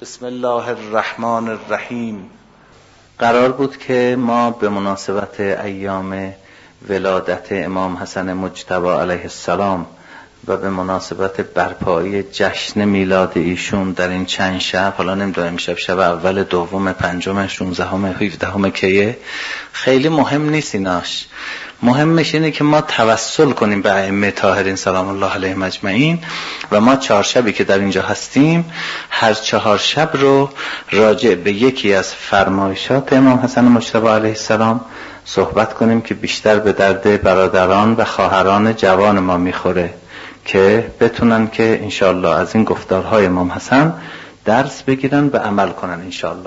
بسم الله الرحمن الرحیم. قرار بود که ما به مناسبت ایام ولادت امام حسن مجتبی علیه السلام و به مناسبت برپایی جشن میلاد ایشون در این چند شب، حالا نمیدونم شب اول، دوم، پنجم، 16، 17 کیه، خیلی مهم نیست ایناش. مهمش اینه که ما توسل کنیم به ائمه طاهرین سلام الله علیهم اجمعین و ما 4 شبی که در اینجا هستیم هر 4 شب رو راجع به یکی از فرمایشات امام حسن مجتبی علیه السلام صحبت کنیم که بیشتر به درد برادران و خواهران جوان ما میخوره که بتونن که انشاءالله از این گفتارهای امام حسن درس بگیرن و عمل کنن انشاءالله.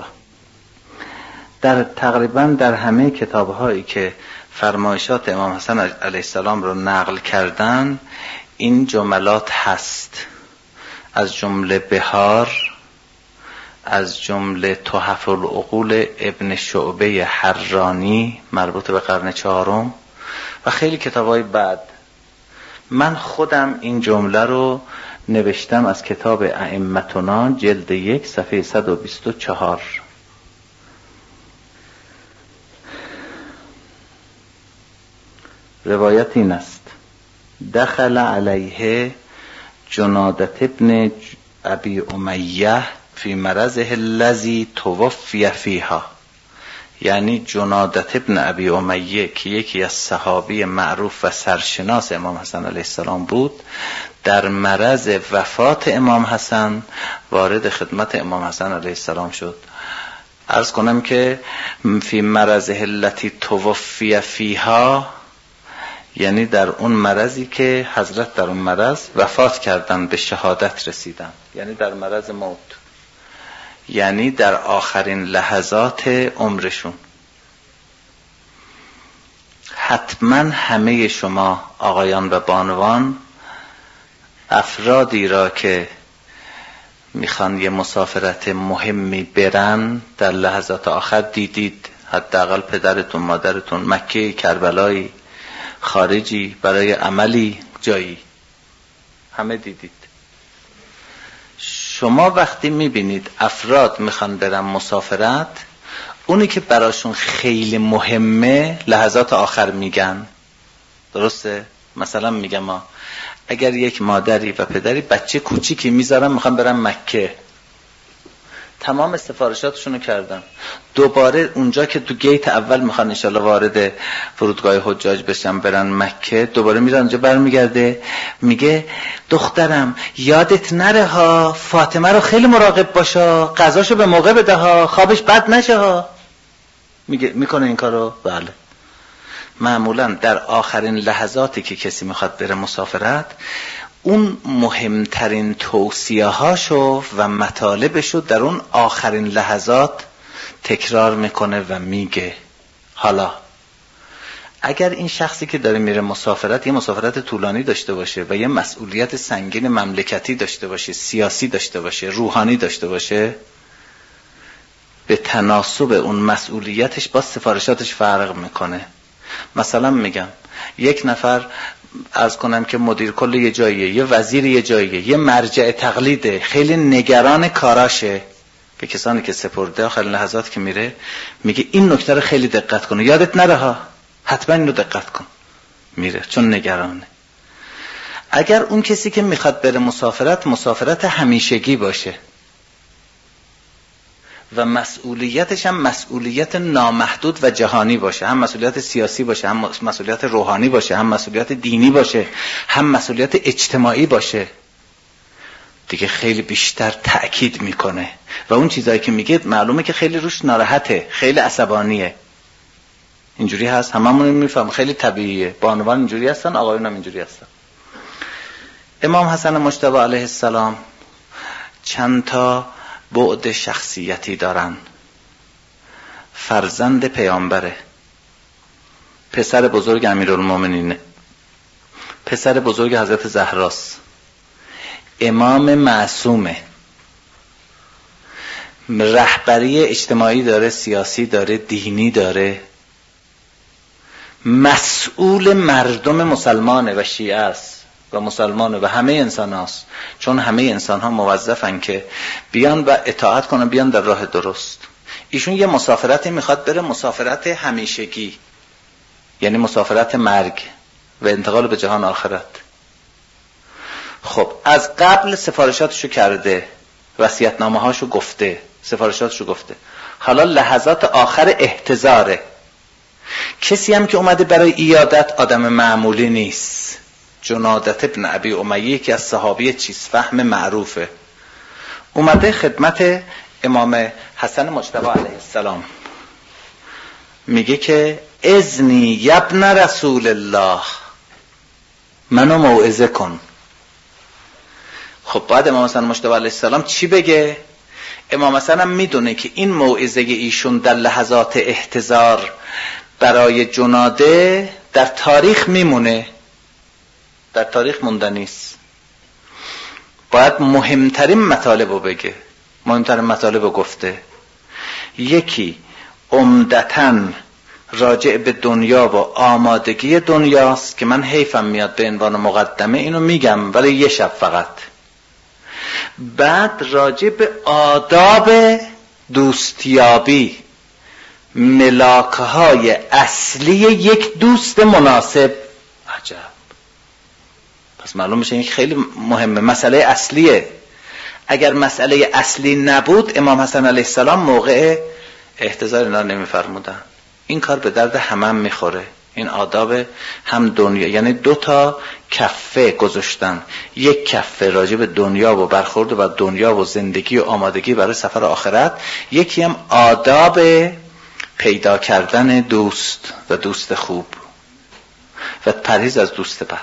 تقریبا در همه کتابهایی که فرمایشات امام حسن علیه السلام رو نقل کردن این جملات هست، از جمله بهار، از جمله تحف العقول ابن شعبه حرانی مربوط به قرن 4 و خیلی کتابهای بعد. من خودم این جمله رو نوشتم از کتاب ائمتنا جلد 1 صفحه 124. روایت این است: دخل علیه جنادة ابن ابی امیه فی مرضه الذی توفی فیها. یعنی جنادة ابن ابی امیه که یکی از صحابی معروف و سرشناس امام حسن علیه السلام بود، در مرض وفات امام حسن وارد خدمت امام حسن علیه السلام شد. عرض کنم که فی مرضه التي توفی فیها یعنی در اون مرضی که حضرت در اون مرض وفات کردن، به شهادت رسیدن، یعنی در مرض موت، یعنی در آخرین لحظات عمرشون. حتما همه شما آقایان و بانوان افرادی را که میخوان یه مسافرت مهمی برن در لحظات آخر دیدید، حداقل پدرتون، مادرتون، مکه، کربلایی، خارجی، برای عملی، جایی، همه دیدید. شما وقتی میبینید افراد میخوان برن مسافرت، اونی که براشون خیلی مهمه لحظات آخر میگن. درسته؟ مثلا میگم ما اگر یک مادری و پدری بچه کوچیکی میذارن میخوان برن مکه، تمام سفارشاتشونو کردن، دوباره اونجا که تو گیت اول میخوان انشالله وارد فرودگاه حجاج بشن برن مکه، دوباره میرن اونجا، برمیگرده میگه دخترم یادت نره ها، فاطمه رو خیلی مراقب باشا، غذاشو به موقع بده ها، خوابش بد نشه ها. میکنه این کارو؟ بله. معمولا در آخرین لحظاتی که کسی میخواد بره مسافرت، اون مهمترین توصیه هاشو و مطالبشو در اون آخرین لحظات تکرار میکنه و میگه. حالا اگر این شخصی که داره میره مسافرت یه مسافرت طولانی داشته باشه و یه مسئولیت سنگین مملکتی داشته باشه، سیاسی داشته باشه، روحانی داشته باشه، به تناسب اون مسئولیتش با سفارشاتش فرق میکنه. مثلا میگم یک نفر عرض کنم که مدیر کل یه جاییه، یه وزیر یه جاییه، یه مرجع تقلیده، خیلی نگران کاراشه، به کسانی که سپرده آخرین لحظات که میره میگه این نکته رو خیلی دقت کن، یادت نره ها، حتما اینو دقت کن. میره چون نگرانه. اگر اون کسی که میخواد بره مسافرت همیشگی باشه و مسئولیتش هم مسئولیت نامحدود و جهانی باشه، هم مسئولیت سیاسی باشه، هم مسئولیت روحانی باشه، هم مسئولیت دینی باشه، هم مسئولیت اجتماعی باشه، دیگه خیلی بیشتر تأکید میکنه و اون چیزایی که میگه معلومه که خیلی روش ناراحته، خیلی عصبانیه. اینجوری هست، هممون میفهم، خیلی طبیعیه. بانوان اینجوری هستن، آقایون هم اینجوری هستن. امام حسن مجتبی علیه السلام چند تا بعد شخصیتی دارن. فرزند پیامبره، پسر بزرگ امیرالمومنینه، پسر بزرگ حضرت زهراست، امام معصومه، رهبری اجتماعی داره، سیاسی داره، دینی داره، مسئول مردم مسلمانه و شیعه است. و مسلمانه و همه انسان هاست، چون همه انسان ها موظفن که بیان و اطاعت کنن، بیان در راه درست. ایشون یه مسافرتی میخواد بره، مسافرت همیشگی، یعنی مسافرت مرگ و انتقال به جهان آخرت. خب از قبل سفارشاتشو کرده، وصیت‌نامه هاشو گفته، سفارشاتشو گفته، حالا لحظات آخر احتضاره. کسی هم که اومده برای عیادت آدم معمولی نیست. جنادت ابن ابی امیه که از صحابی چیزفهم معروفه، اومده خدمت امام حسن مجتبی علیه السلام، میگه که اذنی یبن رسول الله، منو موعظه کن. خب بعد امام حسن مجتبی علیه السلام چی بگه؟ امام حسن هم میدونه که این موعظه ایشون در لحظات احتضار برای جناده در تاریخ میمونه، در تاریخ موندنی است. باید مهمترین مطالب رو بگه. مهمترین مطالب رو گفته. یکی عمدتاً راجع به دنیا و آمادگی دنیاست که من حیفم میاد به عنوان مقدمه اینو میگم ولی یه شب فقط. بعد راجع به آداب دوستیابی، ملاکهای اصلی یک دوست مناسب. عجب، پس معلوم میشه این خیلی مهمه، مسئله اصلیه. اگر مسئله اصلی نبود امام حسن علیه السلام موقع احتضار اینا نمیفرمودن. این کار به درد همه میخوره. این آداب هم دنیا، یعنی 2 کفه گذاشتن، یک کفه راجع به دنیا و برخورد و دنیا و زندگی و آمادگی برای سفر آخرت، یکی هم آداب پیدا کردن دوست و دوست خوب و پرهیز از دوست بد.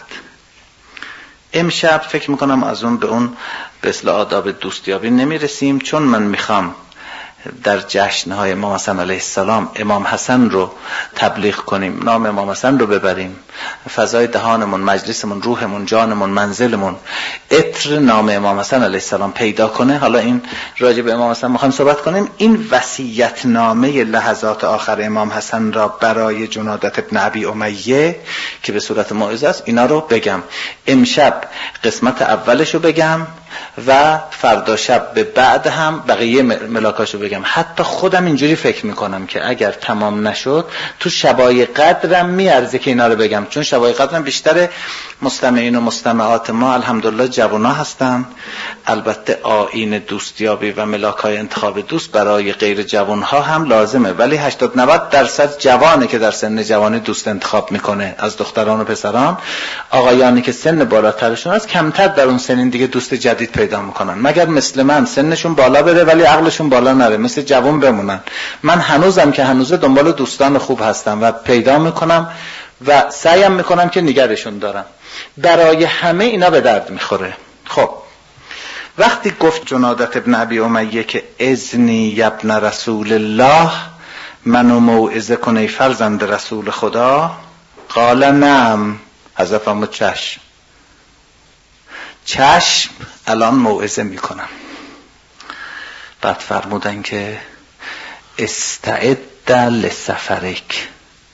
امشب فکر میکنم از اون به اون به اصطلاح آداب دوستیابی نمیرسیم، چون من میخوام در جشنهای امام حسن علیه السلام امام حسن رو تبلیغ کنیم، نام امام حسن رو ببریم، فضای دهانمون، مجلسمون، روحمون، جانمون، منزلمون عطر نام امام حسن علیه السلام پیدا کنه. حالا این راجع به امام حسن میخوایم صحبت کنیم. این وصیت‌نامه لحظات آخر امام حسن را برای جنادت ابن ابی امیه که به صورت موعظه است، اینا رو بگم. امشب قسمت اولش رو بگم و فردا شب به بعد هم بقیه ملاکاشو بگم. حتی خودم اینجوری فکر میکنم که اگر تمام نشد تو شبای قدرم میارزه که اینا رو بگم، چون شبای قدرم بیشتر مستمعین و مستمعات ما الحمدلله جوانا هستن. البته آیین دوستیابی و ملاکای انتخاب دوست برای غیر جوانها هم لازمه، ولی 80-90% جوانه که در سن جوانی دوست انتخاب میکنه از دختران و پسران. آقایانی که سن بالاترشون است کمتر در اون سنین دیگه دوست جدید پیدا میکنن، مگر مثل من سنشون بالا بره ولی عقلشون بالا نره، مثل جوان بمونن. من هنوزم که هنوزه دنبال دوستان خوب هستم و پیدا میکنم و سعیم میکنم که نگرشون دارم. برای همه اینا به درد میخوره. خب وقتی گفت جنادت ابن ابی امیه که اذنی ابن رسول الله، منو موعظه کن ای فرزند رسول خدا، قال نعم، حضرت فرمود چشم، چشم الان موعظه میکنم. بعد فرمودن که استعد لسفرک،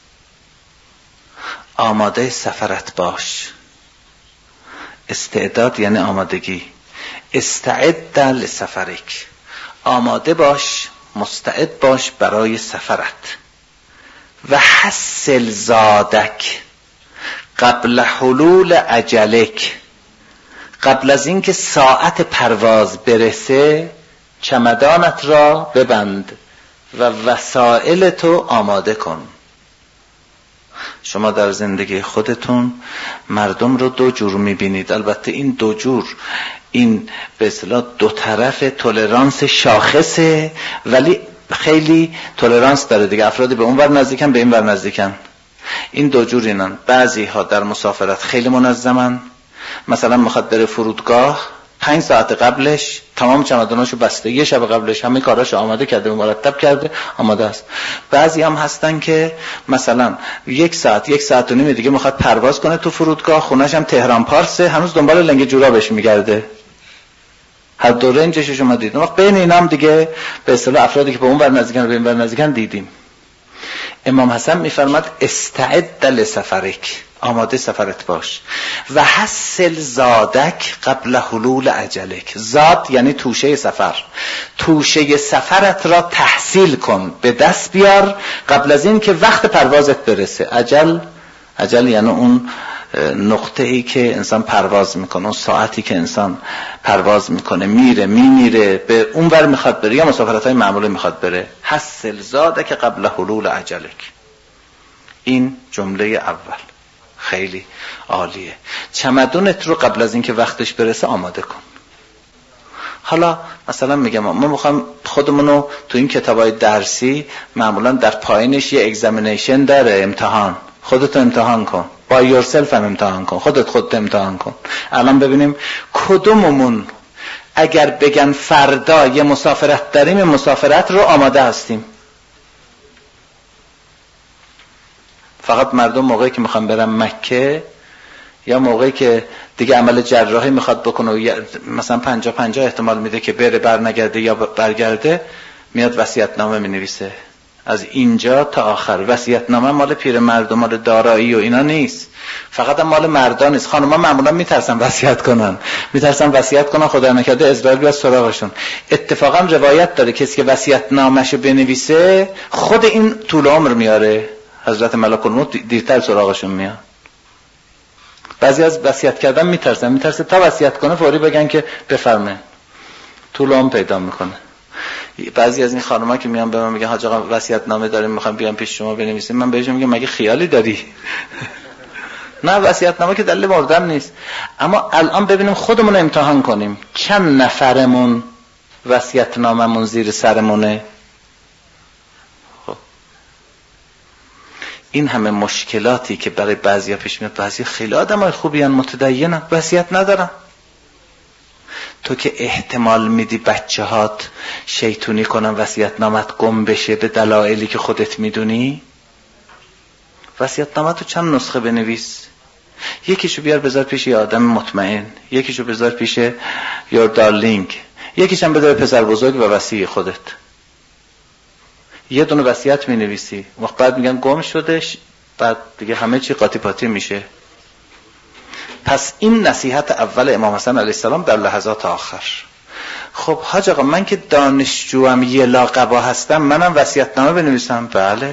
آماده سفرت باش. استعداد یعنی آمادگی. استعد لسفرک، آماده باش، مستعد باش برای سفرت. و حسل زادک قبل حلول اجلک، قبل از اینکه ساعت پرواز برسه چمدانت را ببند و وسائل تو آماده کن. شما در زندگی خودتون مردم رو 2 جور میبینید. البته این 2 جور، این به اصطلاح 2 طرف تولرانس شاخصه، ولی خیلی تولرانس داره دیگه. افرادی به اون ور نزدیکن، به این ور نزدیکن. این 2 جور اینن. بعضی ها در مسافرت خیلی منظمن، مثلا میخواد بره فرودگاه 5 ساعت قبلش تمام چمداناشو بسته، یه شب قبلش همه کاراشو آماده کرده و مرتب کرده، آماده است. بعضی هم هستن که مثلا 1 ساعت 1 ساعت و نیم دیگه میخواد پرواز کنه تو فرودگاه، خونش هم تهران پارسه، هنوز دنبال لنگ جورابش میگرده. هر دو رنجش شما دیدید. وقت بین اینا هم دیگه به اصطلاح افرادی که به اون ور نزدیکن و به این ور نزدیکن دیدیم. امام حسن میفرماد استعد لسفرک، آماده سفرت باش. و حصل زادک قبل حلول اجلک. زاد یعنی توشه سفر. توشه سفرت را تحصیل کن، به دست بیار قبل از این که وقت پروازت برسه. اجل یعنی اون نقطه ای که انسان پرواز میکنه، اون ساعتی که انسان پرواز میکنه، میمیره به اون ور میخواد بره یا مسافرت های معمولی میخواد بره. حصل زادک قبل حلول اجلک. این جمله اول خیلی عالیه. چمدونت رو قبل از اینکه وقتش برسه آماده کن. حالا مثلا میگم ما میخوام خودمونو تو این کتابای درسی معمولا در پایینش یه اگزامینیشن داره، امتحان. خودت امتحان کن، با یورسلف هم امتحان کن، خودت امتحان کن. الان ببینیم کدوممون اگر بگن فردا یه مسافرت داریم، مسافرت رو آماده هستیم. فقط مردم موقعی که میخوان برن مکه یا موقعی که دیگه عمل جراحی میخواد بکنه و مثلا 50-50 احتمال میده که بره برنگرده یا برگرده، میاد وصیت‌نامه مینویسه از اینجا تا آخر. وصیت‌نامه مال پیر مردم، مال دارایی و اینا نیست، فقط مال مردان نیست. خانم‌ها معمولا میترسن وصیت کنن خدا نکرده اسرائیل بیاد سراغشون. اتفاقا روایت داره کسی که وصیت‌نامه‌شو بنویسه خود این طول عمر میاره، حضرت ملک الموت دیرتر سراغشون میاد. بعضی از وصیت کردن میترسه تا وصیت کنه فوری بگن که بفرمایید، طول عمر پیدا میکنه. بعضی از این خانم‌ها که میان به من میگن حاج آقا وصیت‌نامه داریم میخوام بیام پیش شما بنویسیم، من بهشون میگم مگه خیالی داری؟ نه، وصیت‌نامه که دلیل مردن نیست. اما الان ببینیم خودمون امتحان کنیم چند نفرمون وصیت‌ناممون زیر سرمونه. خب این همه مشکلاتی که برای بعضیا پیش میاد، بعضی خیلی آدمای خوبی ان، متدینن، وصیت ندارن. تو که احتمال میدی بچه‌هات شیطونی کنن وصیت‌نامت گم بشه به دلایلی که خودت میدونی، وصیت‌نامه تو چند نسخه بنویس. یکیشو بیار بذار پیش یه آدم مطمئن، یکیشو بذار پیش یور دارلینگ، یکیش هم بذار پسر بزرگ و وصی خودت. یه دونه وصیت مینویسی، وقت بعد میگن گم شدش، بعد دیگه همه چی قاطی پاتی میشه. پس این نصیحت اول امام حسن علیه السلام در لحظات آخر. خب حاج آقا من که دانشجوام یه لاقبا هستم، منم وصیت‌نامه بنویسم؟ بله،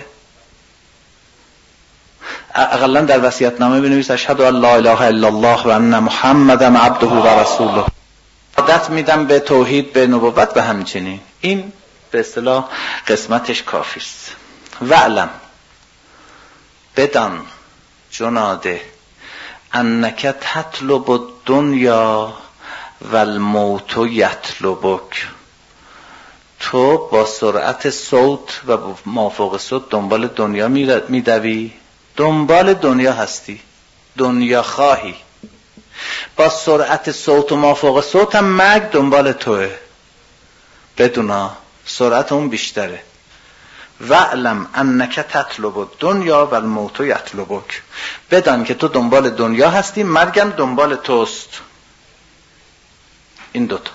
اقلا در وصیت‌نامه بنویس اشهد ان لا اله الا الله و ان محمدا عبده و رسوله. عادت میدم به توحید، به نبوت، به همچنین. این به اصطلاح قسمتش کافی است. وعلم، بدان جناده، انک تطلب الدنیا و الموت یطلبک. تو با سرعت صوت و مافوق صوت دنبال دنیا میدوی، دنبال دنیا هستی، دنیا خواهی. با سرعت صوت و مافوق صوت هم مرگ دنبال توه، بدونا سرعت اون بیشتره. وعلم انک تطلب الدنیا و الموت یطلبک. بدان که تو دنبال دنیا هستی، مرگم دنبال توست. این دوتا.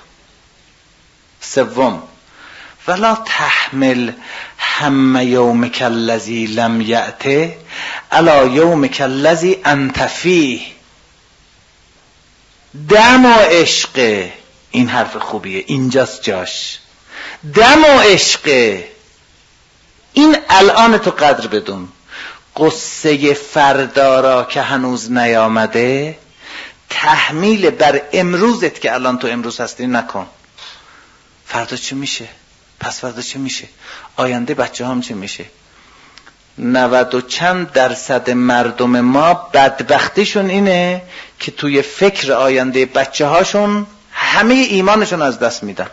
سوم، ولا تحمل هم یومک الذی لم یأته علی یومک الذی انت فیه. دم و عشق، این حرف خوبیه، اینجاست جاش. دم و عشق، این الان تو قدر بدون. قصه فردا را که هنوز نیامده تحمیل بر امروزت که الان تو امروز هستی نکن. فردا چی میشه؟ پس فردا چی میشه؟ آینده بچه هم چی میشه؟ 90 و چند درصد مردم ما بدبختیشون اینه که توی فکر آینده بچه هاشون همه ایمانشون از دست میدن.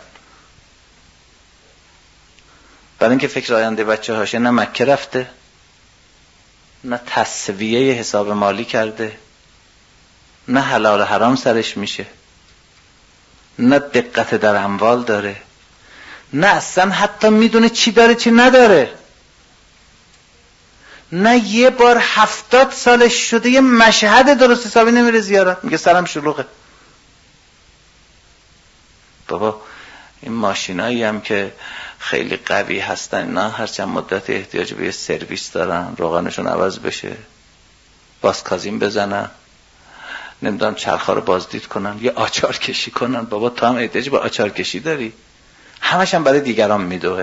برای اینکه فکر آینده بچه هاشه نه مکه رفته، نه تسویه حساب مالی کرده، نه حلال حرام سرش میشه، نه دقت در اموال داره، نه اصلا حتی میدونه چی داره چی نداره، نه یه بار 70 سالش شده یه مشهد درست حسابی نمیره زیارت، میگه سرم شلوغه. بابا این ماشینایی هم که خیلی قوی هستن، نه هر چند مدت احتیاج به یه سرویس دارن، روغنشون عوض بشه. بازکازین بزنن، نمیدونم چرخا رو بازدید کنن، یه آچار کشی کنن. بابا تو هم احتیاج به آچار کشی داری؟ همش هم برای دیگران میدوه.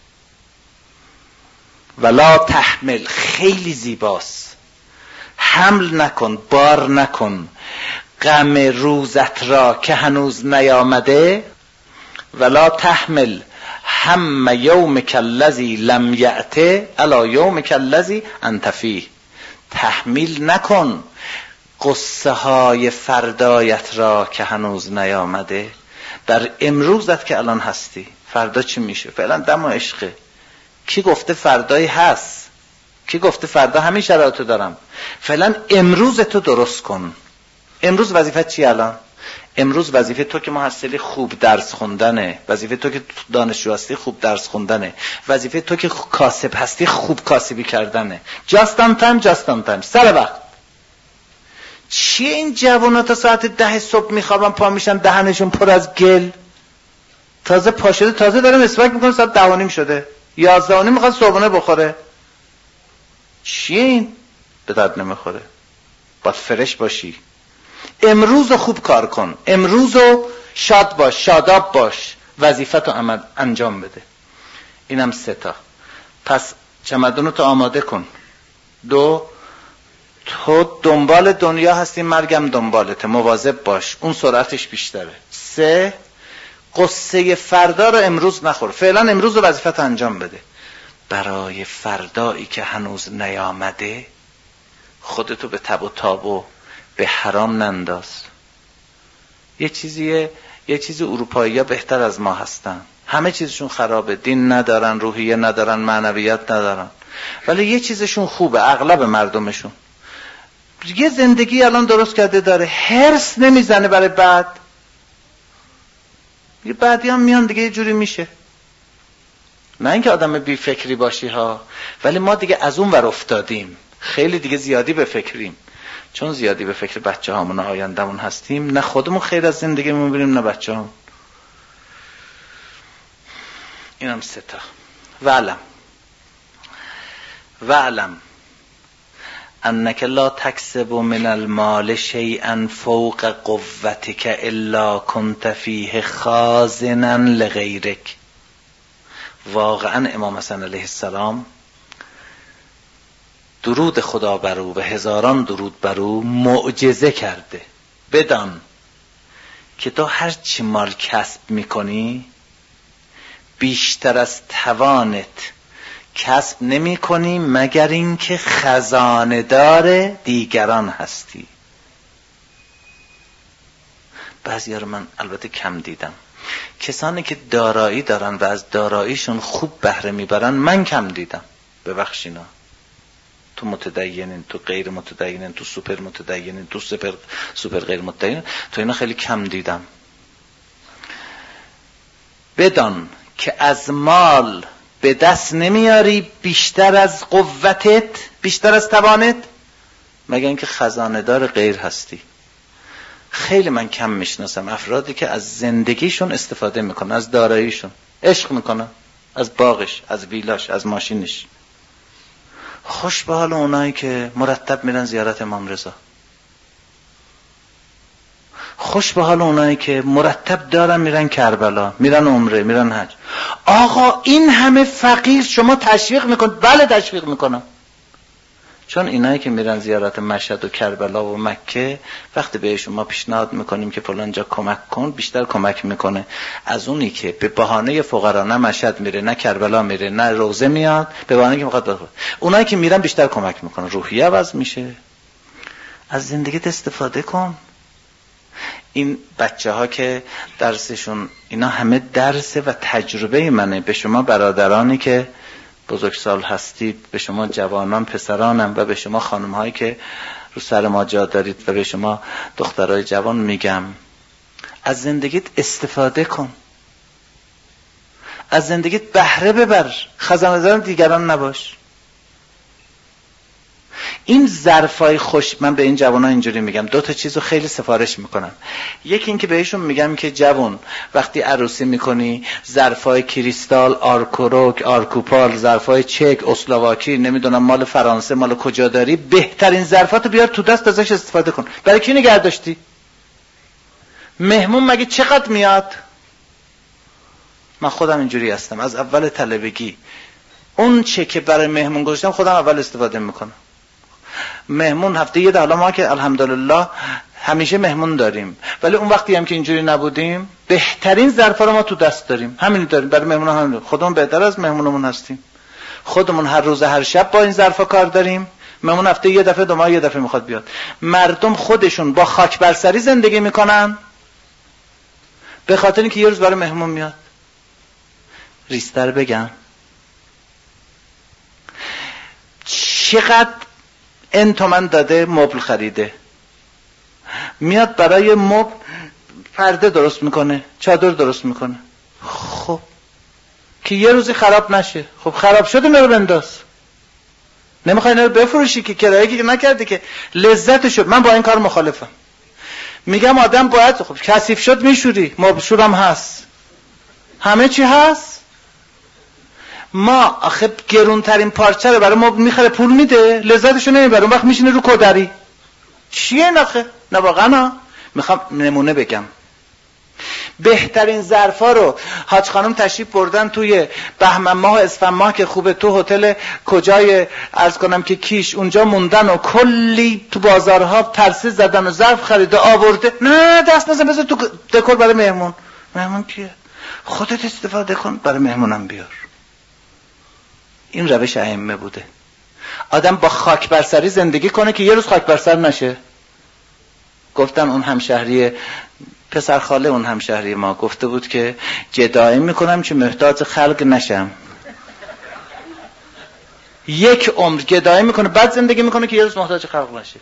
ولا تحمل، خیلی زیباست. حمل نکن، بار نکن غم روزت را که هنوز نیامده. ولا تحمل هم یومک الذی لم یأته الا یومک الذی انت فیه. تحمیل نکن قصه های فردایت را که هنوز نیامده، در امروزت که الان هستی. فردا چی میشه؟ فعلا دم و عشقه. کی گفته فردایی هست؟ کی گفته فردا همین شرایطو دارم؟ فعلا امروز تو درست کن. امروز وظیفه چی الان؟ امروز وظیفه تو که محصلی خوب درس خوندنه، وظیفه تو که دانشجو هستی خوب درس خوندنه، وظیفه تو که کاسب هستی خوب کاسبی کردنه. just on time سر وقت. چیه این جوانا تا ساعت 10 صبح میخوابن، پا میشن دهنشون پر از گل، تازه پا شده، تازه داره مسواک میکنه، ساعت 10:30 شده، 11:30 میخواد صبحونه بخوره. چیه این؟ به درد نمیخوره. باید فرش باشی. امروز رو خوب کار کن، امروز رو شاد باش، شاداب باش، وظیفت رو انجام بده. اینم 3 تا. پس چمدون تو آماده کن. 2، تو دنبال دنیا هستی، مرگم دنبالته، مواظب باش، اون سرعتش بیشتره. 3، قصه فردا رو امروز نخور، فعلا امروز رو وظیفت انجام بده. برای فردایی که هنوز نیامده خودتو به تب و تاب و به حرام ننداز. یه چیزی اروپایی ها بهتر از ما هستن، همه چیزشون خرابه، دین ندارن، روحیه ندارن، معنویت ندارن، ولی یه چیزشون خوبه، اغلب مردمشون یه زندگی الان درست کرده داره، هرس نمیزنه برای بعد. یه بعدی هم میان دیگه یه جوری میشه. نه اینکه آدم بی فکری باشی ها، ولی ما دیگه از اون ور افتادیم، خیلی دیگه زیادی به فکریم. چون زیادی به فکر بچه هامون آیندهمون هستیم، نه خودمون خیر از زندگی میبینیم نه بچه هامون. اینم 3 تا. وعلم انک لا تکسب من المال شیئا فوق قوتک الا کنت فیه خازنا لغیرک. واقعا امام حسن علیه السلام درود خدا بر او و هزاران درود بر او معجزه کرده. بدان که تو هر چی مال کسب میکنی بیشتر از توانت کسب نمی کنی مگر اینکه خزانه دار دیگران هستی. بعضیا رو من البته کم دیدم، کسانی که دارایی دارن و از داراییشون خوب بهره میبرن من کم دیدم. ببخشینا، تو متدینین، تو غیر متدینین، تو سوپر متدینین، تو سوپر غیر متدینین، تو اینا خیلی کم دیدم. بدان که از مال به دست نمیاری بیشتر از قوتت، بیشتر از توانت، مگر اینکه خزانه دار غیر هستی. خیلی من کم میشناسم افرادی که از زندگیشون استفاده میکنن، از داراییشون عشق میکنن، از باغش، از ویلاش، از ماشینش. خوش به حال اونایی که مرتب میرن زیارت امام رضا، خوش به حال اونایی که مرتب دارن میرن کربلا، میرن عمره، میرن حج. آقا این همه فقیر شما تشویق میکن؟ بله تشویق میکنم. چون اینایی که میرن زیارت مشهد و کربلا و مکه، وقتی بهشون ما پیشنهاد میکنیم که فلان جا کمک کن، بیشتر کمک میکنه از اونی که به بهانه فقرا نه مشهد میره، نه کربلا میره، نه روزه میاد، به بهانه که میخواد بخواد. اونایی که میرن بیشتر کمک میکنه، روحیه عوض میشه. از زندگیت استفاده کن. این بچه ها که درسشون اینا همه درس و تجربه منه. به شما برادرانی که بزرگسال هستید، به شما جوانان پسرانم و به شما خانم هایی که رو سر ما جا دارید و به شما دخترای جوان میگم، از زندگیت استفاده کن، از زندگیت بهره ببر، خزانه دار دیگران نباش. این ظرفای خوش، من به این جوان‌ها اینجوری میگم، 2 تا چیزو خیلی سفارش میکنم. یکی این که بهشون میگم که جوان وقتی عروسی میکنی ظرفای کریستال، آرکوروک، آرکوپال، ظرفای چک، اسلواکی، نمیدونم مال فرانسه، مال کجا داری، بهترین ظرفاتو بیار تو دست ازش استفاده کن. برای کی نگه داشتی؟ مهمون مگه چقدر میاد؟ من خودم اینجوری هستم، از اول طلبگی اون چه که برای مهمون گذاشتم خودم اول استفاده میکنم. مهمون هفته یه حالا ما که الحمدلله همیشه مهمون داریم، ولی اون وقتی هم که اینجوری نبودیم بهترین ظرفا رو ما تو دست داریم، همین داریم برای مهمون. هم خودمون بهتر از مهمونمون هستیم، خودمون هر روز هر شب با این ظرفا کار داریم. مهمون هفته یه دفعه، 2 ماه یه دفعه میخواد بیاد. مردم خودشون با خاک بر سری زندگی میکنن به خاطر اینکه یه روز برای مهمون میاد. ریستر بگم چقدر این تومن داده مبل خریده، میاد برای مبل پرده درست میکنه، چادر درست میکنه، خب که یه روزی خراب نشه. خب خراب شده نرو بنداز، نمیخوای نرو بفروشی که کرایه که نکرده که لذتشو. من با این کار مخالفم، میگم آدم باید خب کثیف شد میشوری، مبل شورم هست، همه چی هست. ما آخه گرونترین پارچه رو برای مبل میخره پول میده، لذتشو نمیبره، اون وقت میشینه رو کدری. چیه نخه؟ نه واقعا میخوام نمونه بگم. بهترین ظرفا رو حاج خانم تشریف بردن توی بهمن ماه و اسفند ماه که خوبه، تو هتل کجای عرض کنم که کیش، اونجا موندن و کلی تو بازارها پرسه زدن و ظرف خریده آورده. نه دست نزن، بذار تو دکور برای مهمون. مهمون کیه؟ خودت استفاده کن، برای مهمونم بیار. این روش ائمه بوده. آدم با خاک بر سری زندگی کنه که یه روز خاک بر سر نشه. گفتم اون همشهری پسر خاله اون همشهری ما گفته بود که جدایی میکنم که محتاج خلق نشم. 1 عمر گدایی میکنه بعد زندگی میکنه که یه روز محتاج خلق نشه.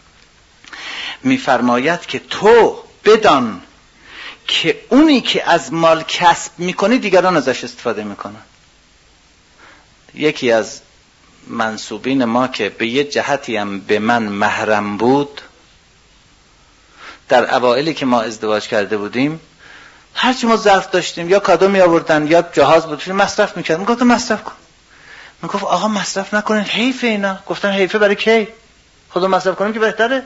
میفرماید که تو بدان که اونی که از مال کسب میکنی دیگران ازش استفاده میکنن. یکی از منسوبین ما که به یه جهتی هم به من محرم بود، در اوائلی که ما ازدواج کرده بودیم هرچی ما ظرف داشتیم یا کادو می آوردن یا جهاز بود مصرف میکردم. گفتم مصرف کن. میگفت آقا مصرف نکنین حیفه اینا. گفتم حیفه برای کی؟ خودمون مصرف کنیم که بهتره.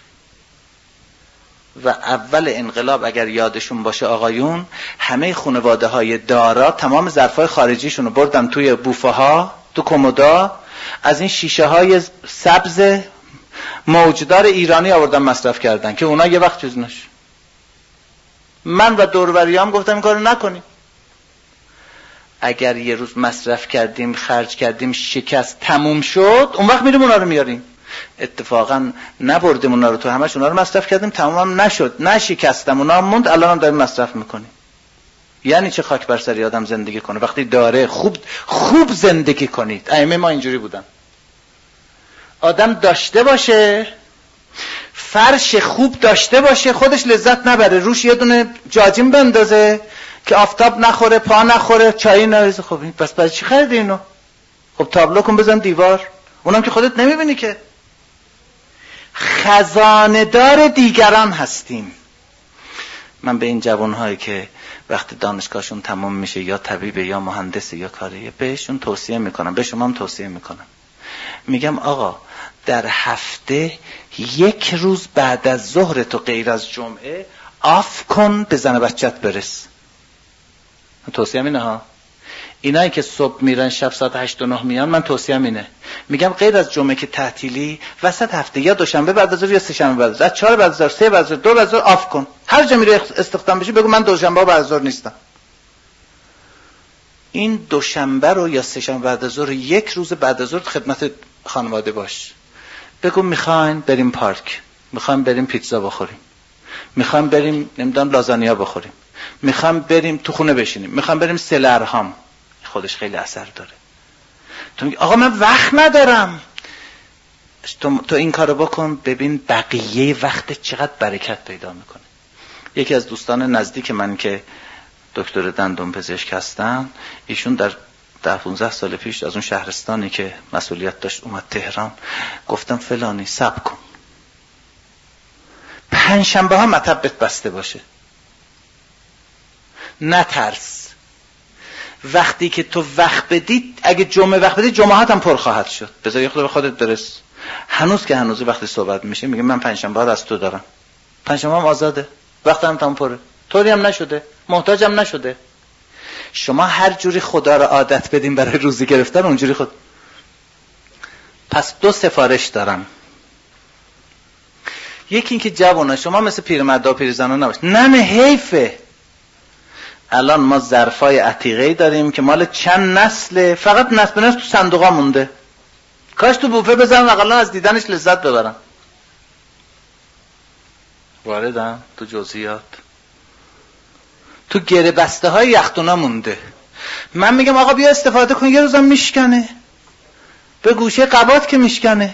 و اول انقلاب اگر یادشون باشه آقایون، همه خانواده های دارا تمام ظرفای خارجیشون رو بردن توی بوفه ها، تو کمودا، از این شیشه های سبز موجدار ایرانی آوردن مصرف کردن که اونا یه وقت چیز نشه. من و دوروریام گفتم این کارو نکنیم. اگر یه روز مصرف کردیم، خرج کردیم، شکست تموم شد، اون وقت میریم اونا رو میاریم. اتفاقا نبردیم اونا رو تو، همش اونا رو مصرف کردیم، تمام نشد، نشکستم، اونا موند، الان هم داریم مصرف میکنیم. یعنی چه خاک بر سر آدم زندگی کنه وقتی داره خوب زندگی کنید. ائمه ما اینجوری بودن. آدم داشته باشه، فرش خوب داشته باشه، خودش لذت نبره، روش یه دونه جاجیم بندازه که آفتاب نخوره، پا نخوره، چایی نریزه. خب این پس برای چی خریدی اینو؟ خب تابلو کن بزن دیوار، اونم که خودت نمیبینی که. خزانه دار دیگران هستیم. من به این جوانهایی که وقتی دانشگاهشون تمام میشه یا طبیب یا مهندس یا کاریه بهشون توصیه میکنم، به شما هم توصیه میکنم، میگم آقا در هفته 1 روز بعد از ظهر تو غیر از جمعه آف کن، به زن بچت برس. توصیه اینه ها. اینایی که صبح میرن شب ساعت 8 و 9 میان، من توصیه اینه، میگم غیر از جمعه که تعطیلی، وسط هفته یا دوشنبه بعد از ظهر یا سه‌شنبه بعد از ظهر، 4 بعد از ظهر، 3 بعد از ظهر، 2 بعد از ظهر آف کن. هر جا میره استخدام بشی بگو من دوشنبه بعد از ظهر نیستم. این دوشنبه رو یا سه‌شنبه بعد از ظهر 1 روز بعد از ظهر خدمت خانواده باش. بگو میخواین بریم پارک، میخوایم بریم پیتزا بخوریم، میخوایم بریم نمیدونم لازانیا بخوریم، میخوایم بریم تو خونه بشینیم، میخوایم بریم سل ارهام. خودش خیلی اثر داره. تو میگی آقا من وقت ندارم، تو این کارو بکن، ببین بقیه وقت چقدر برکت پیدا میکنه. یکی از دوستان نزدیک من که دکتر دندون پزشک هستن، ایشون در 10-15 سال پیش از اون شهرستانی که مسئولیت داشت اومد تهران، گفتم فلانی صبر کن، پنجشنبه ها مطبت بسته باشه، نترس، وقتی که تو وقت بدی، اگه جمعه وقت بدی جمعهات هم پر خواهد شد، بذار یه خود به خودت برس. هنوز که هنوز وقتی صحبت میشه میگه من پنجشنبه ها از تو دارم، پنجشنبه هم آزاده، وقتم تام پره، طوری هم نشده، محتاجم نشده. شما هر جوری خدا را عادت بدین برای روزی گرفتن اونجوری خود. پس 2 سفارش دارم. یکی این که جوانا شما مثل پیرمردا و پیرزنا نباشید. نه حیفه. الان ما ظرفای عتیقه‌ای داریم که مال چند نسل، فقط نسل به نسل تو صندوقا مونده. کاش تو بوفه بزنن اقلا از دیدنش لذت ببرن. واردم تو جزئیات. تو گره بسته های یختونا مونده. من میگم آقا بیا استفاده کن، یه روزم میشکنه، به گوشه قبات که میشکنه.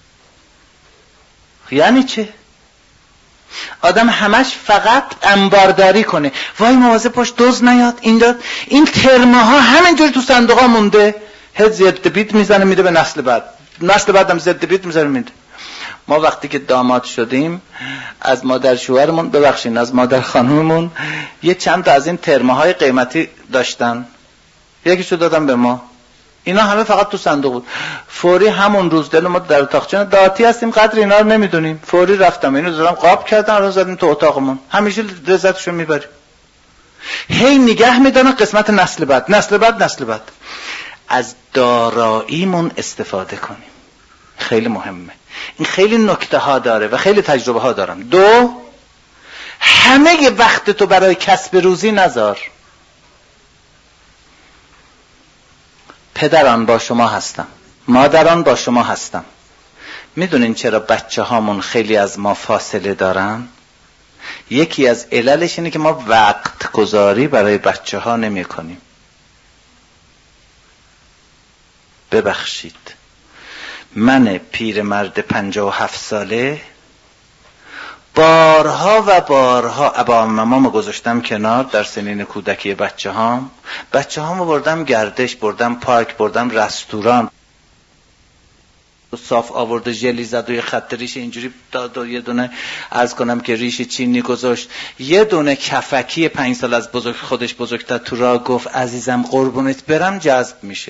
یعنی چه؟ آدم همش فقط انبارداری کنه، وای مواظب باش دزد نیاد، این ترمه ها همینجوری تو صندوق ها مونده، هد زد بیت میزنه میده به نسل بعد، نسل بعدم زد بیت میزنه میده. ما وقتی که داماد شدیم از مادر شوهرمون، ببخشید از مادر خانوممون، یه چند تا از این ترمه های قیمتی داشتن، یکیشو دادم به ما، اینا همه فقط تو صندوق بود. فوری همون روز دل ما در اتاقچه داتی هستیم، قدر اینا رو نمیدونیم، فوری رفتم اینو دادم قاب کردن، رو زدیم تو اتاقمون، همیشه لذتشو میبریم. هی نگه میدونن قسمت نسل بعد، نسل بعد، نسل بعد. از داراییمون استفاده کنیم، خیلی مهمه. این خیلی نکته ها داره و خیلی تجربه ها دارم. 2 همه وقت تو برای کسب روزی نذار. پدران با شما هستم، مادران با شما هستم. میدونین چرا بچه هامون خیلی از ما فاصله دارن؟ یکی از عللش اینه که ما وقت گذاری برای بچه ها نمی کنیم. ببخشید من پیرمرد 57 ساله بارها و بارها ابا مامامو گذاشتم کنار در سنین کودکی بچه هامو بردم گردش، بردم پارک، بردم رستوران، صاف آورده ژلی زد و یه خط ریش اینجوری داد و یه دونه عرض کنم که ریش چینی گذاشت، یه دونه کفکی 5 سال از خودش بزرگتر تو راه گفت عزیزم قربونت برم، جذب میشه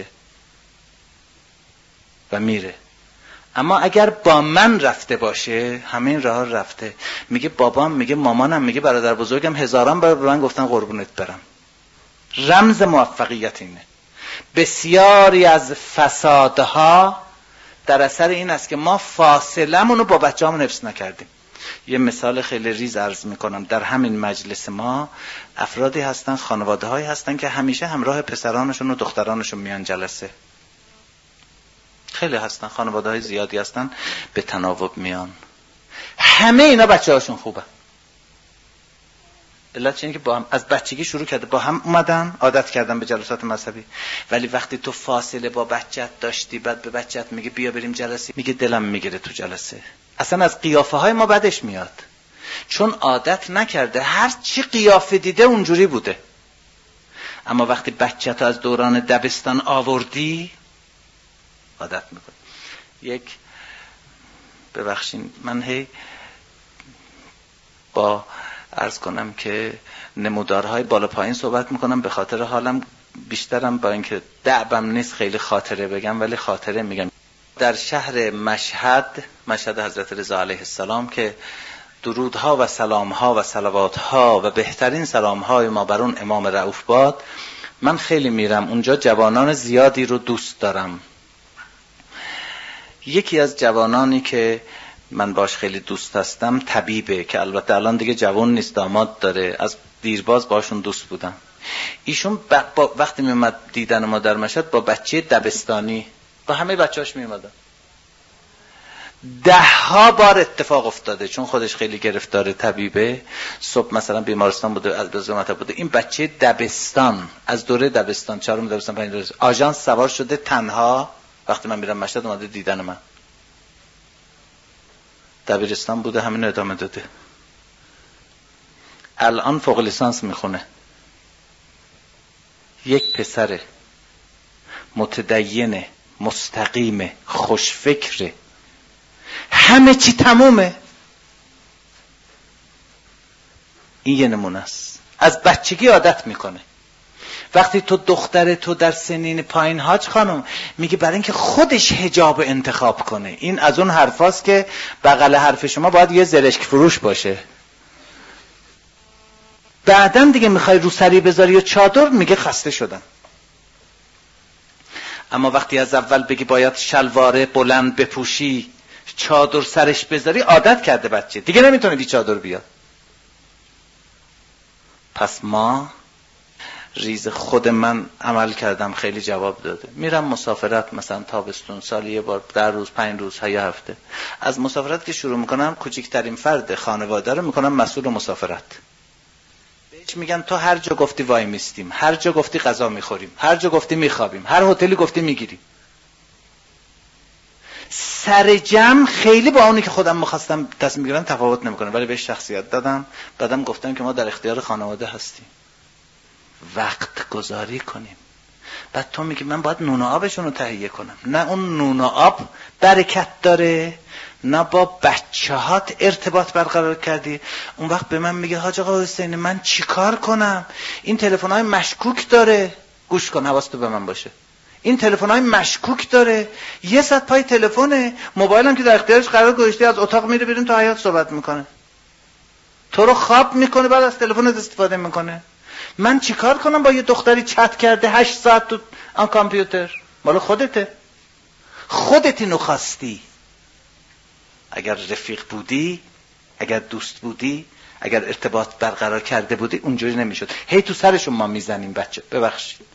و میره. اما اگر با من رفته باشه، همین راه رفته، میگه بابام، میگه مامانم، میگه برادر بزرگم، هزاران بار به من گفتن قربونت برم. رمز موفقیت اینه. بسیاری از فسادها در اثر این است که ما فاصله‌مون رو با بچه‌مون حفظ نکردیم. یه مثال خیلی ریز عرض میکنم. در همین مجلس ما افرادی هستن، خانواده‌هایی هستن که همیشه همراه پسرانشون و دخترانشون میان جلسه. خیلی هستن، خانواده‌های زیادی هستن، به تناوب میان. همه اینا بچه‌هاشون خوبه. علت اینه که با هم از بچگی شروع کرده، با هم اومدن، عادت کردن به جلسات مذهبی. ولی وقتی تو فاصله با بچت داشتی، بعد به بچت میگه بیا بریم جلسه، میگه دلم میگیره تو جلسه. اصلا از قیافه های ما بدش میاد، چون عادت نکرده، هر چی قیافه دیده اونجوری بوده. اما وقتی بچت از دوران دبستان آوردی، عادت میکنه. ببخشید من هی با عرض کنم که نمودارهای بالا پایین صحبت میکنم، به خاطر حالم بیشترم، با اینکه دعبم نیست خیلی خاطره بگم، ولی خاطره میگم. در شهر مشهد حضرت رضا علیه السلام که درودها و سلامها و صلواتها و بهترین سلامهای ما بر اون امام رؤوف باد، من خیلی میرم اونجا، جوانان زیادی رو دوست دارم. یکی از جوانانی که من باش خیلی دوست هستم طبیبه، که البته الان دیگه جوان نیست، داماد داره، از دیرباز باشون دوست بودم. ایشون وقتی میومد دیدن ما در مشهد با بچه دبستانی، با همه بچه‌هاش میومدن. 10 بار اتفاق افتاده، چون خودش خیلی گرفتار طبیبه، صبح مثلا بیمارستان بوده، از بزرگمت بوده، این بچه دبستان از دوره دبستان، 4 دبستان 5 دبستان، آژانس سوار شده تنها. وقتی من میرم مشهد اومده دیدن من، دبیرستان بوده، همین ادامه داده، الان فوق لیسانس میخونه. یک پسره متدینه، مستقیمه، خوشفکره، همه چی تمومه. این یه نمونه است. از بچگی عادت میکنه. وقتی تو دختر تو در سنین پایین، حاج خانم، میگه برای اینکه خودش حجاب انتخاب کنه. این از اون حرفاست که بغل حرف شما باید یه زرشک فروش باشه. بعداً دیگه میخوای رو سری بذاری یا چادر، میگه خسته شدم. اما وقتی از اول بگی باید شلوار بلند بپوشی، چادر سرش بذاری، عادت کرده بچه، دیگه نمیتونه بی چادر بیاد. پس ما ریز خود من عمل کردم، خیلی جواب داده. میرم مسافرت، مثلا تابستون، سالی یه بار، 10 روز 5 روز یا هفته. از مسافرت که شروع میکنم، کوچکترین فرد خانواده رو میکنم مسئول مسافرت. بهش میگن تو هر جا گفتی وای میستیم، هر جا گفتی غذا میخوریم، هر جا گفتی میخوابیم، هر هتلی گفتی میگیریم. سر جمع خیلی با اونی که خودم میخواستم تصمیم بگیرم تفاوت نمیکنه، ولی بهش شخصیت دادم. بعدم گفتم که ما در اختیار خانواده هستیم، وقت گذاری کنیم. بعد تو میگی من باید نون و آبشون رو تهیه کنم. نه، اون نون و آب برکت داره، نه با بچه‌هات ارتباط برقرار کردی. اون وقت به من میگه حاج آقا حسینی من چیکار کنم؟ این تلفن‌های مشکوک داره. گوش کن، حواست به من باشه. این تلفن‌های مشکوک داره، یه ساعت پای تلفنه، موبایلم که در اختیارش قرار گذاشتی، از اتاق میره بیرون تا حیاط صحبت میکنه، تو رو خواب میکنه، بعد از تلفنت استفاده میکنه. من چیکار کنم با یه دختری چت کرده 8 ساعت تو آن کامپیوتر؟ مال خودته، خودت اینو خواستی. اگر رفیق بودی، اگر دوست بودی، اگر ارتباط برقرار کرده بودی، اونجوری نمیشد. هی تو سرشون ما میزنیم بچه، ببخشید،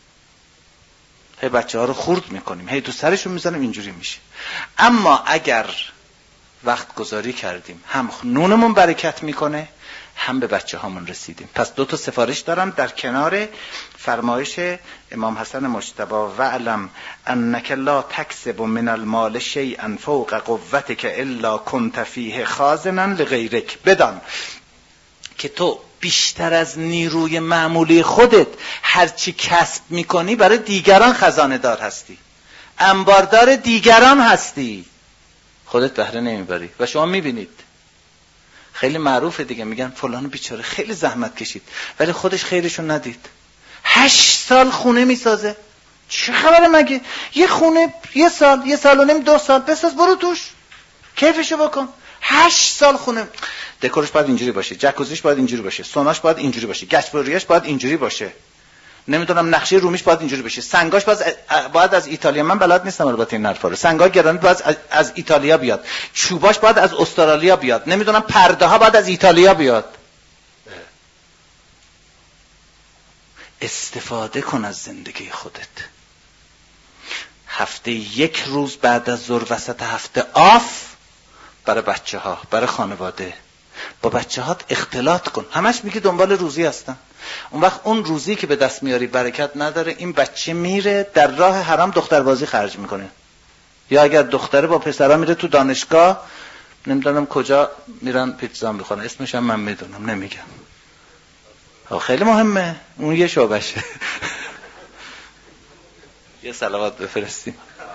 هی بچه ها رو خورد میکنیم، هی تو سرشون میزنیم، اینجوری میشه. اما اگر وقت گذاری کردیم، هم نونمون برکت میکنه، هم به بچه هامون رسیدیم. پس 2 تا سفارش دارم در کنار فرمایش امام حسن مجتبی: وعلم انک لا تکسب من المال شیئا فوق قوتک الا کنت فیه خازنا لغیرک. بدان که تو بیشتر از نیروی معمولی خودت هرچی کسب میکنی برای دیگران خزانه دار هستی، انباردار دیگران هستی، خودت بهره نمیبری. و شما میبینید خیلی معروفه دیگه، میگن فلان بیچاره خیلی زحمت کشید ولی خودش خیرشون ندید. 8 سال خونه میسازه، چه خبره مگه؟ یه خونه 1 سال، 1 سال و نیم، 2 سال بساز، برو توش کیفشو بکن. 8 سال خونه، دکورش باید اینجوری باشه، جکوزیش باید اینجوری باشه، سوناش باید اینجوری باشه، گچبریاش باید اینجوری باشه، نمیدونم نقشه رومیش باید اینجوری باشه، سنگاش باید از ایتالیا، من بلد نیستم البته این حرفا رو، سنگا گرانی باید از ایتالیا بیاد، چوباش باید از استرالیا بیاد، نمیدونم پرده ها باید از ایتالیا بیاد. استفاده کن از زندگی خودت. هفته 1 روز بعد از ظهر وسط هفته آف برای بچه ها، برای خانواده. با بچه هات اختلاط کن. همش میگه دنبال روزی هستن. اون وقت اون روزی که به دست میاری برکت نداره، این بچه میره در راه حرام دختربازی خرج میکنه. یا اگر دختره با پسرا میره تو دانشگاه، نمیدونم کجا میرن پیتزا میخورن، اسمش هم من میدونم نمیگم، خیلی مهمه، اون یه شعبشه. یه صلوات بفرستیم.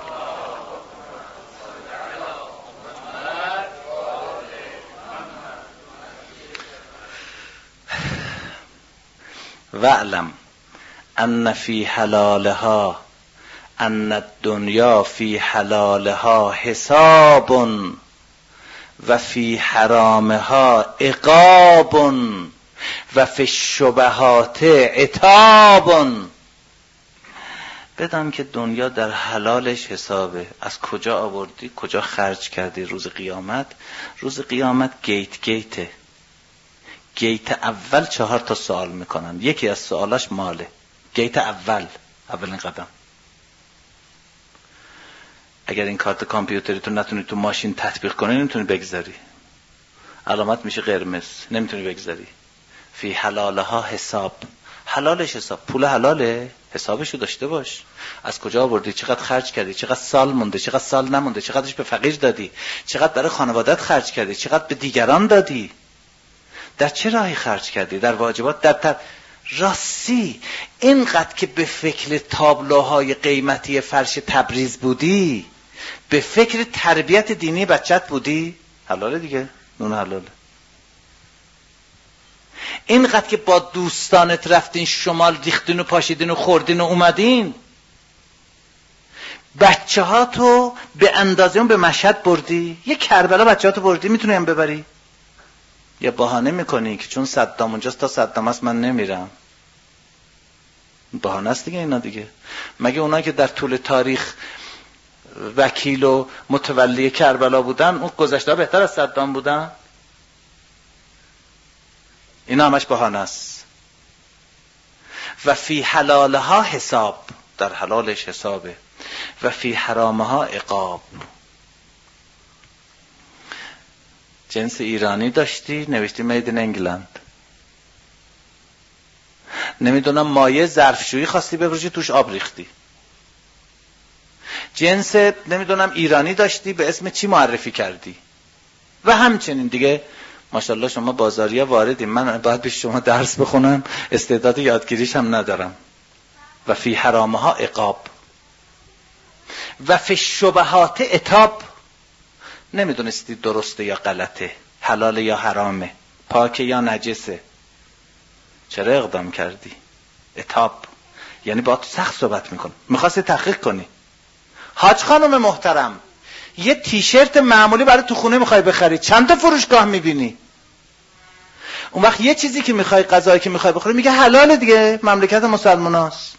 وعلم ان فی حلالها، ان الدنیا فی حلالها حساب و فی حرامها عقاب و فی الشبهات عتاب. بدان که دنیا در حلالش حسابه. از کجا آوردی، کجا خرج کردی؟ روز قیامت. روز قیامت گیته. گیت اول 4 تا سوال میکنن، یکی از سوالاش ماله. گیت اولین قدم. اگر این کارت کامپیوتری تو نتونی تو ماشین تطبیق کنی، نمیتونی بگذاری، علامت میشه قرمز، نمیتونی بگذاری. فی حلالها حساب، حلالش حساب، پول حلاله، حسابشو داشته باش. از کجا آوردی، چقدر خرج کردی، چقدر سال مونده، چقدر سال نمونده، چقدرش به فقیر دادی، چقدر برای خانوادت خرج کردی، چقدر به دیگران دادی، در چه راهی خرج کردی، در واجبات، در راستی اینقدر که به فکر تابلوهای قیمتی فرش تبریز بودی، به فکر تربیت دینی بچت بودی؟ حلاله دیگه، نون حلاله. اینقدر که با دوستانت رفتین شمال، ریختین و پاشیدین و خوردین و اومدین، بچه ها تو به اندازه اون به مشهد بردی؟ یه کربلا بچه ها تو بردی؟ میتونی هم ببری؟ یا بهانه میکنی که چون صدام اونجاست تا صدام است من نمیرم؟ بهانه است دیگه اینا دیگه. مگه اونا که در طول تاریخ وکیل و متولی کربلا بودن اون گذشته بهتر از صدام بودن؟ اینا همش بهانه است. و فی حلالها حساب، در حلالش حسابه، و فی حرامها عقاب. جنس ایرانی داشتی نوشتی مید این انگلند. نمیدونم مایه ظرفشویی خواستی بفروشی توش آب ریختی. جنس نمیدونم ایرانی داشتی به اسم چی معرفی کردی. و همچنین دیگه ماشاءالله شما بازاریه واردیم، من باید به شما درس بخونم، استعداد یادگیریش هم ندارم. و فی حرامها عقاب و فی شبهات عتاب. نمیدونستی درسته یا غلطه، حلال یا حرامه، پاکه یا نجسه، چرا اقدام کردی؟ عتاب یعنی با تو سخت صحبت میکنه. میخواستی تحقیق کنی. حاج خانم محترم، یه تیشرت معمولی برای تو خونه میخوای بخری، چند تا فروشگاه میبینی؟ اون وقت یه چیزی که میخوای، غذایی که میخوای بخوری، میگه حلاله دیگه، مملکت مسلماناست.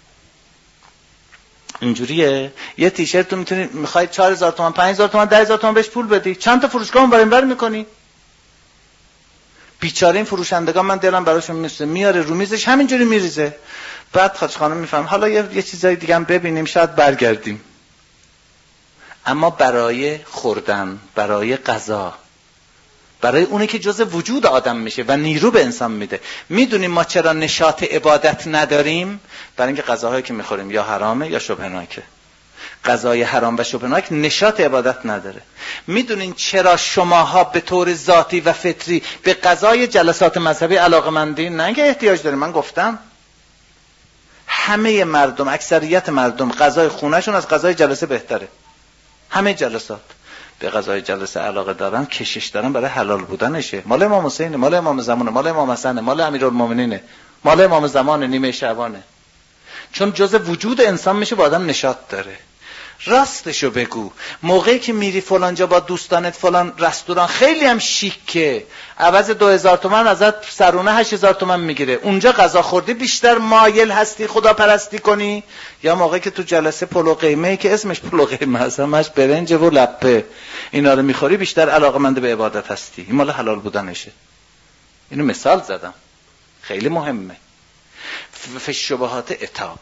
اینجوریه. یه تیشرت تو میتونی میخوای 4000 تومان، 5000 تومان، 10000 تومان بهش پول بدی، چند تا فروشگاه اون برای این میکنی. بیچاره این فروشندگان من دلم براشون میاره رو میزش همینجوری میریزه. بعد حاج خانم میفهم حالا یه چیزای دیگه هم ببینیم شاید برگردیم. اما برای خوردن، برای غذا، برای اونه که جزء وجود آدم میشه و نیرو به انسان میده. میدونیم ما چرا نشاط عبادت نداریم؟ برای اینکه غذاهایی که میخوریم یا حرامه یا شبهناکه. غذای حرام و شبهناک نشاط عبادت نداره. میدونین چرا شماها به طور ذاتی و فطری به غذای جلسات مذهبی علاقه‌مندین؟ نه که احتیاج داریم. من گفتم همه مردم، اکثریت مردم غذای خونهشون از غذای جلسه بهتره. همه جلسات به غذای جلسه علاقه دارن، کشش دارن برای حلال بودنشه. مال امام حسین، مال امام زمان، مال امام حسن، مال امیرالمومنین، مال امام زمان نیمه شعبانه. چون جزء وجود انسان میشه، با آدم نشاط داره. راستشو بگو، موقعی که میری فلان جا با دوستانت فلان رستوران خیلی هم شیکه، عوض 2000 تومان ازت سرونه 8000 تومان میگیره، اونجا غذا خوردی بیشتر مایل هستی خدا پرستی کنی، یا موقعی که تو جلسه پلو قیمه که اسمش پلو قیمه هست، همش برنج و لپه، اینا رو میخوری بیشتر علاقه‌مند به عبادت هستی. این مال حلال بودنشه. اینو مثال زدم، خیلی مهمه. فی الشبهات عتاب.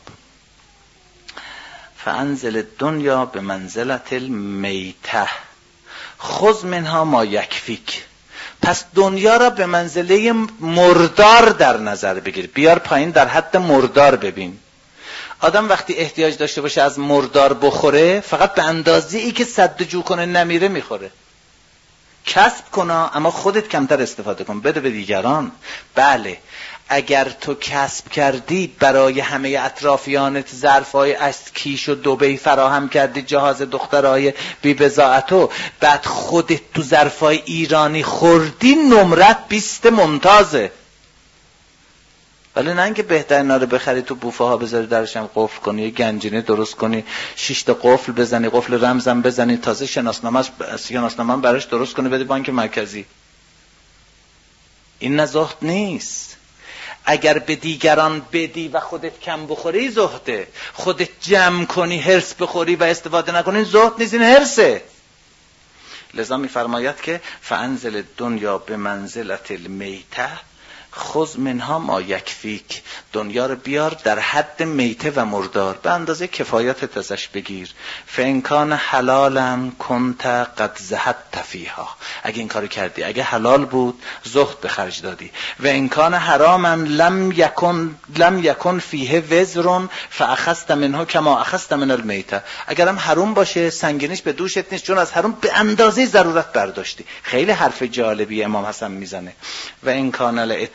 فانزل الدنیا به منزلت المیته خذ منها ما یکفیک. پس دنیا را به منزله مردار در نظر بگیر، بیار پایین، در حد مردار ببین. آدم وقتی احتیاج داشته باشه از مردار بخوره، فقط به اندازه ای که سد جو کنه نمیره میخوره. کسب کنا اما خودت کمتر استفاده کن، بده به دیگران. بله، اگر تو کسب کردی برای همه اطرافیانت ظرفای از کیش و دبی فراهم کردی، جهاز دخترای بی بضاعتو، بعد خودت تو ظرفای ایرانی خوردی، نمرت 20 ممتازه. ولی نه اینکه بهترین رو بخری تو بوفه ها بذاری درش هم قفل کنی، یه گنجینه درست کنی، 6 تا قفل بزنی، قفل رمزم بزنی، تازه شناسنامه براش درست کنی بدی بانک مرکزی. این نه زهد نیست. اگر به دیگران بدی و خودت کم بخوری زهده، خودت جمع کنی هرس بخوری و استفاده نکنی زهد نیست، این هرسه. لذا میفرماید که فانزل الدنیا به منزلت المیته خذ منها ما یکفیک. دنیا رو بیار در حد میته و مردار، به اندازه کفایتت ازش بگیر. فان کان حلالا کنت قد زهدت فیها. اگه این کارو کردی، اگه حلال بود زهد به خرج دادی. و ان کان حراما لم یکن فیه وزر فاخذت منه کما اخذت من المیته. اگرم حرام باشه سنگینیش به دوشت نیست، چون از حرام به اندازه ضرورت برداشتی. خیلی حرف جالبی امام حسن میزنه. و ان کان العتاب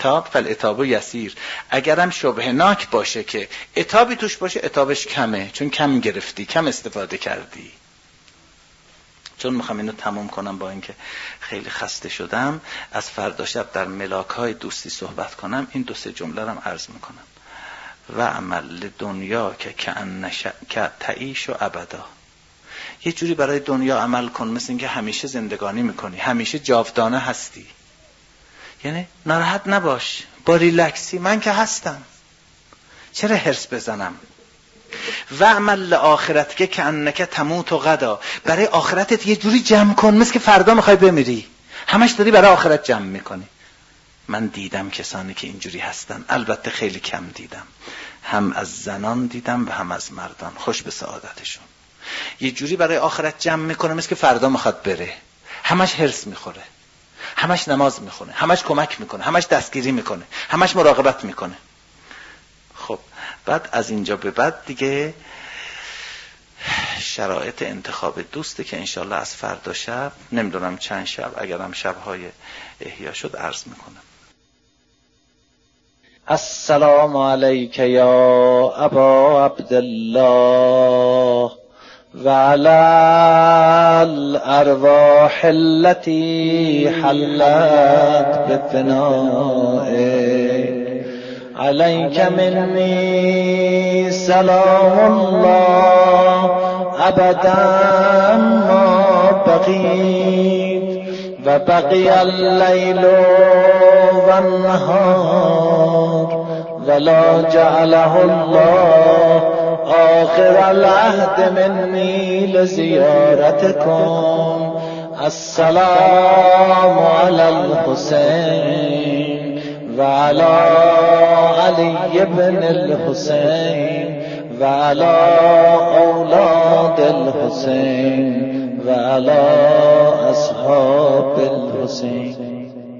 العتاب فالعتاب یسیر. اگرم شبهناک باشه که عتابی توش باشه، عتابش کمه، چون کم گرفتی، کم استفاده کردی. چون میخوام اینو تموم کنم با اینکه خیلی خسته شدم، از فردا شب در ملاک‌های دوستی صحبت کنم، این 2-3 جمله رو عرض میکنم. و عمل دنیا که تعیش و ابدا. یه جوری برای دنیا عمل کن مثل اینکه همیشه زندگانی میکنی، همیشه جاودانه هستی. یعنی ناراحت نباش، با ریلکسی، من که هستم، چرا هرس بزنم. و عمل آخرت که انک تموت و غدا. برای آخرتت یه جوری جمع کن مثل که فردا میخوای بمیری، همش داری برای آخرت جمع میکنی. من دیدم کسانی که اینجوری هستن، البته خیلی کم دیدم، هم از زنان دیدم و هم از مردان، خوش به سعادتشون. یه جوری برای آخرت جمع میکنه مثل که فردا میخواد بره، همش هرس میخوره، همش نماز میخونه، همش کمک میکنه، همش دستگیری میکنه، همش مراقبت میکنه. خب بعد از اینجا به بعد دیگه شرایط انتخاب دوسته که انشالله از فردا شب، نمیدونم چند شب، اگرم شبهای احیا شد عرض میکنم. السلام علیک یا ابا عبدالله و علی الارواح التي حلت بفنائك عليك مني سلام الله ابدا ما بقيت و بقي الليل والنهار ولا جعله الله آخر العهد مني لزيارتكم. السلام على الحسين وعلى علي بن الحسين وعلى أولاد الحسين وعلى أصحاب الحسين.